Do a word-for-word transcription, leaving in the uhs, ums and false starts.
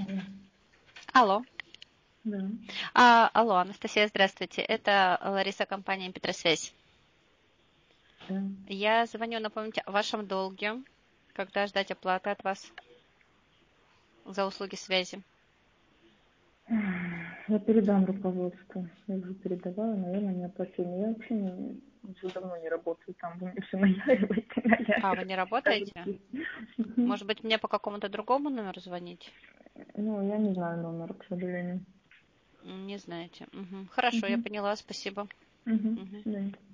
Алло. Да. А, алло, Анастасия, здравствуйте. Это Лариса, компания Петросвязь. Да. Я звоню напомнить о вашем долге. Когда ждать оплаты от вас за услуги связи? Я передам руководству. Я уже передавала, наверное, не оплатили. Я вообще не, уже давно не работаю там. Вы мне все наяриваете, А, вы наяриваете. не работаете? Может быть, мне по какому-то другому номеру звонить? Ну, я не знаю номер, к сожалению. Не знаете. Угу. Хорошо, я Угу. поняла, спасибо. Угу. Угу. Да.